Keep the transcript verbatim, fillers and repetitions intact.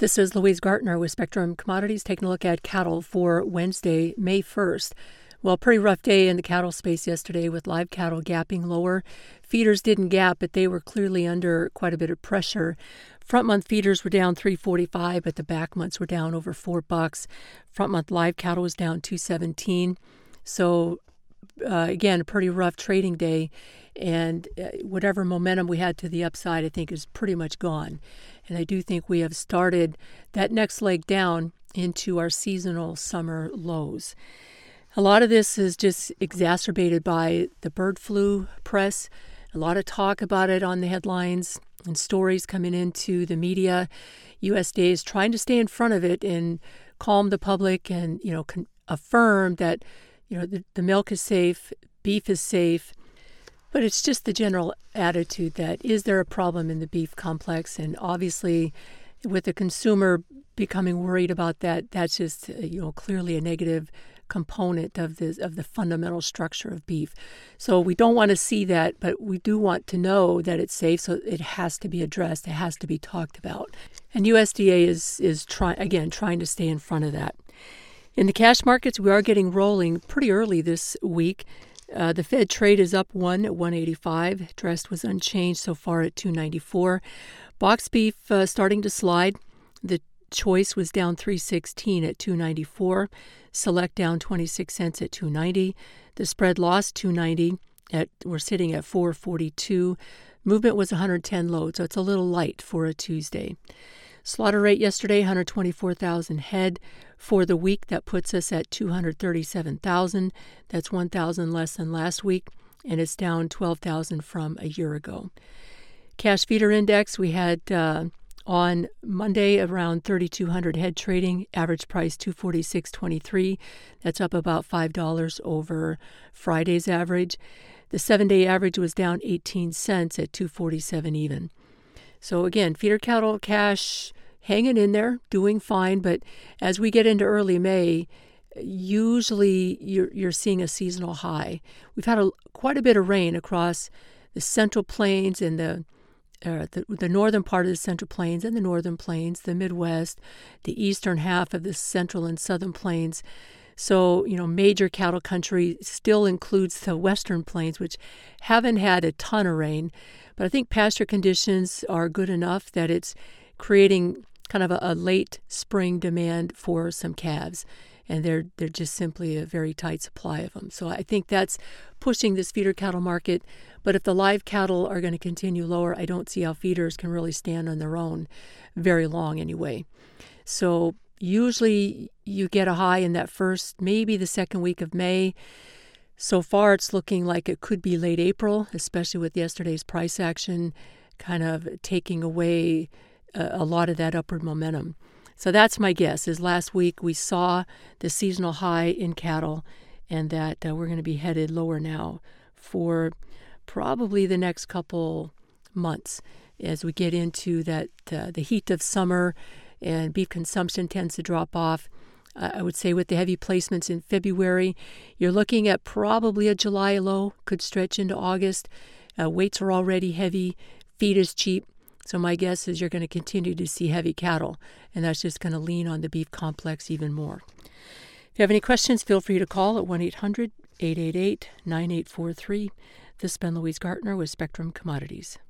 This is Louise Gartner with Spectrum Commodities, taking a look at cattle for Wednesday, May first. Well, pretty rough day in the cattle space yesterday with live cattle gapping lower. Feeders didn't gap, but they were clearly under quite a bit of pressure. Front month feeders were down three forty-five, but the back months were down over four bucks. Front month live cattle was down two seventeen. So uh, again, a pretty rough trading day, and uh, whatever momentum we had to the upside, I think, is pretty much gone. And I do think we have started that next leg down into our seasonal summer lows. A lot of this is just exacerbated by the bird flu press. A lot of talk about it on the headlines and stories coming into the media. U S D A is trying to stay in front of it and calm the public and, you know, con- affirm that, you know, the, the milk is safe, beef is safe. But it's just the general attitude that, is there a problem in the beef complex? And obviously, with the consumer becoming worried about that, that's just, you know, clearly a negative component of the, of the fundamental structure of beef. So we don't want to see that, but we do want to know that it's safe, so it has to be addressed. It has to be talked about. And U S D A is, is trying, again, trying to stay in front of that. In the cash markets, we are getting rolling pretty early this week. Uh, the Fed trade is up one at one eighty-five. Dressed was unchanged so far at two ninety-four. Box beef uh, starting to slide. The choice was down three sixteen at two ninety-four. Select down twenty-six cents at two ninety. The spread lost two ninety. At we're sitting at four forty-two. Movement was one hundred ten loads, so it's a little light for a Tuesday. Slaughter rate yesterday, one hundred twenty-four thousand head. For the week, that puts us at two hundred thirty-seven thousand. That's one thousand less than last week, and it's down twelve thousand from a year ago. Cash feeder index, we had uh, on Monday around thirty-two hundred head trading, average price two forty-six twenty-three. That's up about five dollars over Friday's average. The seven-day average was down eighteen cents at two forty-seven even. So again, feeder cattle cash hanging in there, doing fine. But as we get into early May, usually you're, you're seeing a seasonal high. We've had a, quite a bit of rain across the Central Plains and the, uh, the the northern part of the Central Plains and the Northern Plains, the Midwest, the eastern half of the Central and Southern Plains. So, you know, major cattle country still includes the Western Plains, which haven't had a ton of rain. But I think pasture conditions are good enough that it's creating kind of a, a late spring demand for some calves. And they're they're just simply a very tight supply of them. So I think that's pushing this feeder cattle market. But if the live cattle are going to continue lower, I don't see how feeders can really stand on their own very long anyway. So usually you get a high in that first, maybe the second week of May. So far, it's looking like it could be late April, especially with yesterday's price action kind of taking away a, a lot of that upward momentum. So that's my guess, is last week we saw the seasonal high in cattle, and that uh, we're going to be headed lower now for probably the next couple months as we get into that uh, the heat of summer and beef consumption tends to drop off. Uh, I would say with the heavy placements in February, you're looking at probably a July low, could stretch into August. Uh, weights are already heavy, feed is cheap. So my guess is you're going to continue to see heavy cattle, and that's just going to lean on the beef complex even more. If you have any questions, feel free to call at one eight hundred eight eight eight nine eight four three. This has been Louise Gartner with Spectrum Commodities.